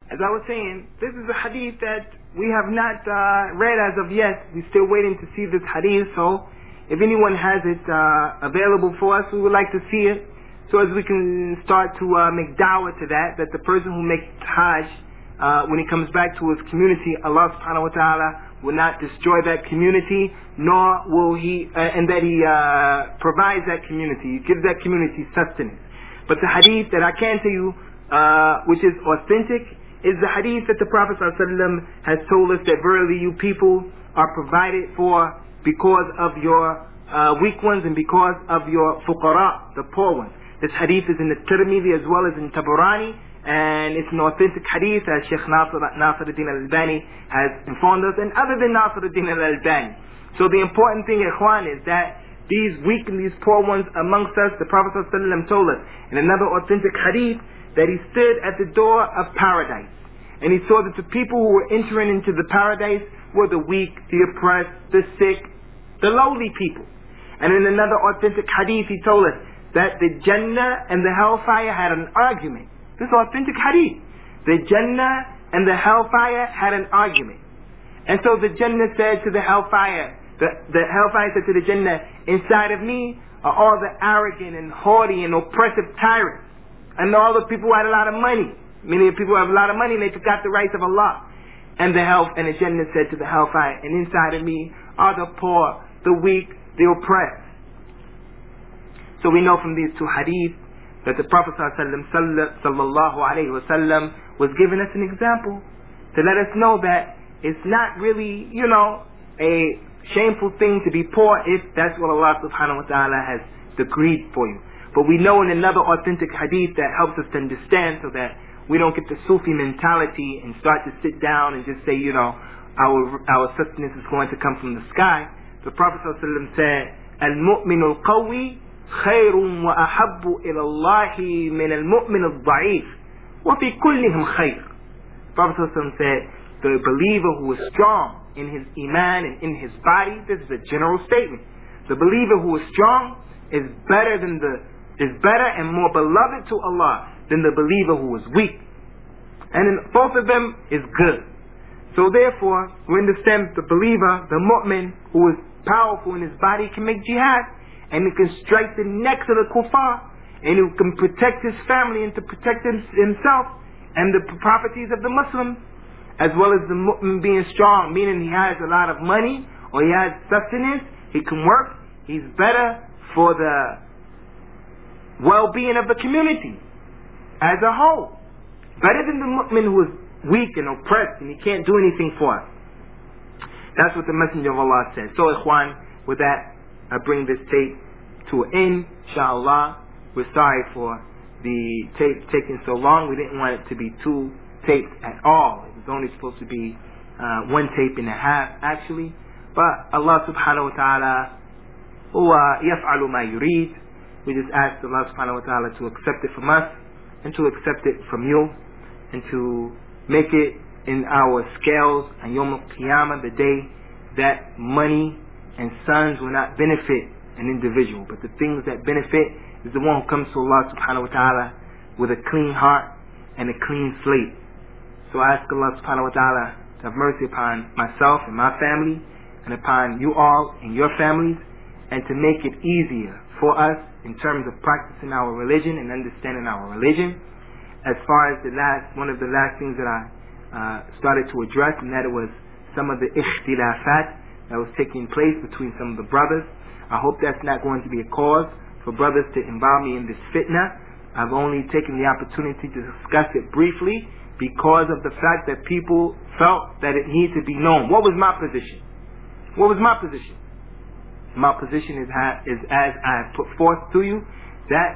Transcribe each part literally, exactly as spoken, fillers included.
as I was saying, this is a hadith that we have not uh, read as of yet. We're still waiting to see this hadith, so if anyone has it uh, available for us, we would like to see it, so as we can start to uh, make da'wah to that, that the person who makes Hajj, uh, when he comes back to his community, Allah subhanahu wa ta'ala will not destroy that community, nor will he, uh, and that he uh, provides that community, he gives that community sustenance. But the hadith that I can tell you, uh, which is authentic, is the hadith that the Prophet ﷺ has told us that verily you people are provided for because of your uh, weak ones and because of your fuqara, the poor ones. This hadith is in the Tirmidhi as well as in Tabarani, and it's an authentic hadith as Sheikh Nasir, Nasiruddin al-Albani has informed us, and other than Nasiruddin al-Albani. So the important thing, ikhwan, is that these weak and these poor ones amongst us, the Prophet ﷺ told us in another authentic hadith that he stood at the door of paradise, and he saw that the people who were entering into the paradise were the weak, the oppressed, the sick, the lowly people. And in another authentic hadith he told us that the Jannah and the hellfire had an argument. This is authentic hadith. The Jannah and the hellfire had an argument. And so the Jannah said to the hellfire, the, the hellfire said to the Jannah, inside of me are all the arrogant and haughty and oppressive tyrants, and all the people who had a lot of money. Many people who have a lot of money, and they forgot the rights of Allah. And the hell, and the Jannah said to the hellfire, and inside of me are the poor, the weak, the oppressed. So we know from these two hadith that the Prophet sallallahu alaihi wasallam was giving us an example to let us know that it's not really, you know, a shameful thing to be poor if that's what Allah subhanahu wa ta'ala has decreed for you. But we know in another authentic hadith that helps us to understand, so that we don't get the Sufi mentality and start to sit down and just say, you know, our our sustenance is going to come from the sky. The Prophet ﷺ said, "Al-mu'min al-qawi khayrun wa ahabbu ila Allahi min al-mu'min al-da'if, wa fi kullihim khayr." The Prophet ﷺ said, the believer who is strong in his iman and in his body, this is a general statement. The believer who is strong is better than the is better and more beloved to Allah than the believer who is weak. And in both of them is good. So therefore, we understand the believer, the mu'min, who is powerful in his body, can make jihad, and he can strike the necks of the kuffar, and he can protect his family and to protect himself and the properties of the Muslims, as well as the mu'min being strong, meaning he has a lot of money or he has sustenance, he can work, he's better for the well-being of the community as a whole, better than the mu'min who is weak and oppressed and he can't do anything for us. That's what the Messenger of Allah said. So ikhwan, with that I bring this tape to an end, inshallah. We're sorry for the tape taking so long. We didn't want it to be two tapes at all. It was only supposed to be uh, one tape and a half actually, but Allah subhanahu wa ta'ala huwa yaf'alu ma yurid. We just ask Allah subhanahu wa ta'ala to accept it from us and to accept it from you, and to make it in our scales on Yawm al-Qiyamah, the day that money and sons will not benefit an individual, but the things that benefit is the one who comes to Allah subhanahu wa ta'ala with a clean heart and a clean slate. So I ask Allah subhanahu wa ta'ala to have mercy upon myself and my family, and upon you all and your families, and to make it easier for us in terms of practicing our religion and understanding our religion. As far as the last, one of the last things that I uh, started to address, and that it was some of the ikhtilafat that was taking place between some of the brothers. I hope that's not going to be a cause for brothers to involve me in this fitna. I've only taken the opportunity to discuss it briefly because of the fact that people felt that it needed to be known. What was my position? What was my position? My position is, ha- is as I have put forth to you, that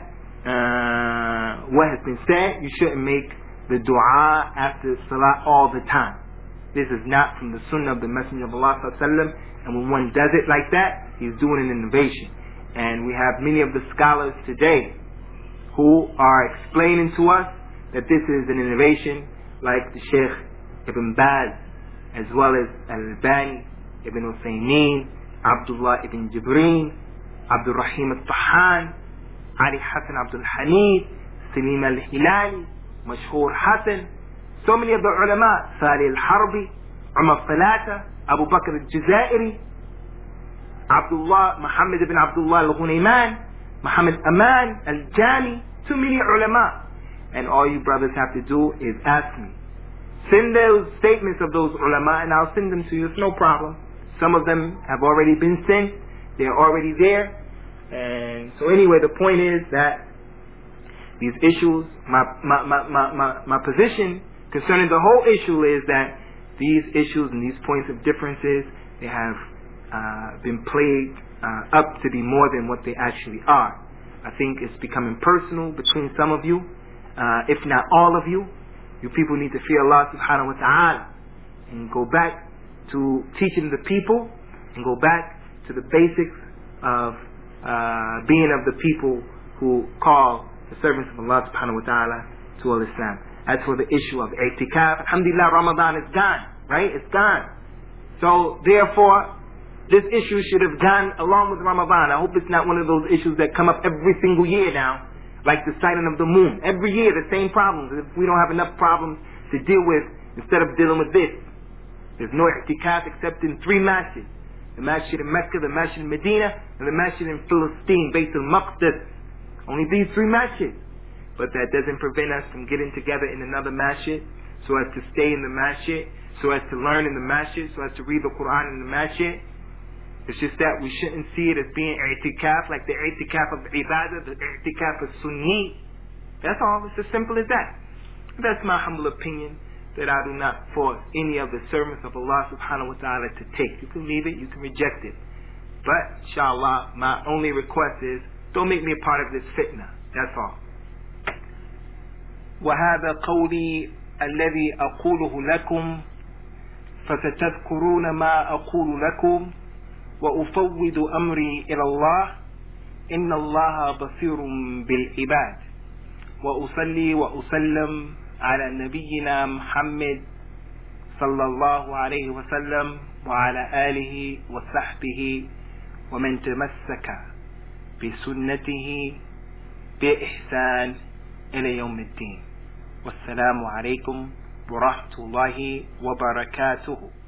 uh, what has been said, you shouldn't make the dua after salah all the time. This is not from the sunnah of the Messenger of Allah sallallahu alaihi wasallam, and when one does it like that, he's doing an innovation. And we have many of the scholars today who are explaining to us that this is an innovation, like the Sheikh Ibn Baz, as well as Al-Albani, Ibn Uthaymeen, Abdullah ibn Jibreen, Abdul Rahim al-Tahan, Ali Hassan Abdul Hamid, Salim al-Hilali, Mashhur Hassan, So many of the ulama, Salih al-Harbi, Umar Falata, Abu Bakr al-Jazairi, Abdullah, Muhammad ibn Abdullah al-Ghunayman, Muhammad Aman al-Jami, too many ulama. And all you brothers have to do is ask me. Send those statements of those ulama and I'll send them to you. It's no problem. Some of them have already been sent. They're already there. And so anyway, the point is that these issues, my, my, my, my, my, my position concerning the whole issue is that these issues and these points of differences, they have uh, been played uh, up to be more than what they actually are. I think it's becoming personal between some of you, uh, if not all of you. You people need to fear Allah subhanahu wa ta'ala and go back to teaching the people and go back to the basics of uh, being of the people who call the servants of Allah subhanahu wa ta'ala to al-Islam. As for the issue of i'tikaf, alhamdulillah, Ramadan is gone, right? It's gone. So therefore, this issue should have gone along with Ramadan. I hope it's not one of those issues that come up every single year now, like the sighting of the moon. Every year the same problems. If we don't have enough problems to deal with, instead of dealing with this. There's no i'tikaf except in three masjids. The masjid in Mecca, the masjid in Medina, and the masjid in Palestine, Bayt al-Maqdis. Only these three masjids. But that doesn't prevent us from getting together in another masjid, so as to stay in the masjid, so as to learn in the masjid, so as to read the Quran in the masjid. It's just that we shouldn't see it as being i'tikaf, like the i'tikaf of ibadah, the i'tikaf of sunni. That's all. It's as simple as that. That's my humble opinion, that I do not force any of the servants of Allah subhanahu wa ta'ala to take. You can leave it, you can reject it. But, inshallah, my only request is, don't make me a part of this fitna. That's all. وهذا قولي الذي أقوله لكم فستذكرون ما أقول لكم وأفوض أمري إلى الله إن الله بصير بالعباد وأصلي وأسلم على نبينا محمد صلى الله عليه وسلم وعلى آله وصحبه ومن تمسك بسنته بإحسان إلى يوم الدين والسلام عليكم ورحمة الله وبركاته.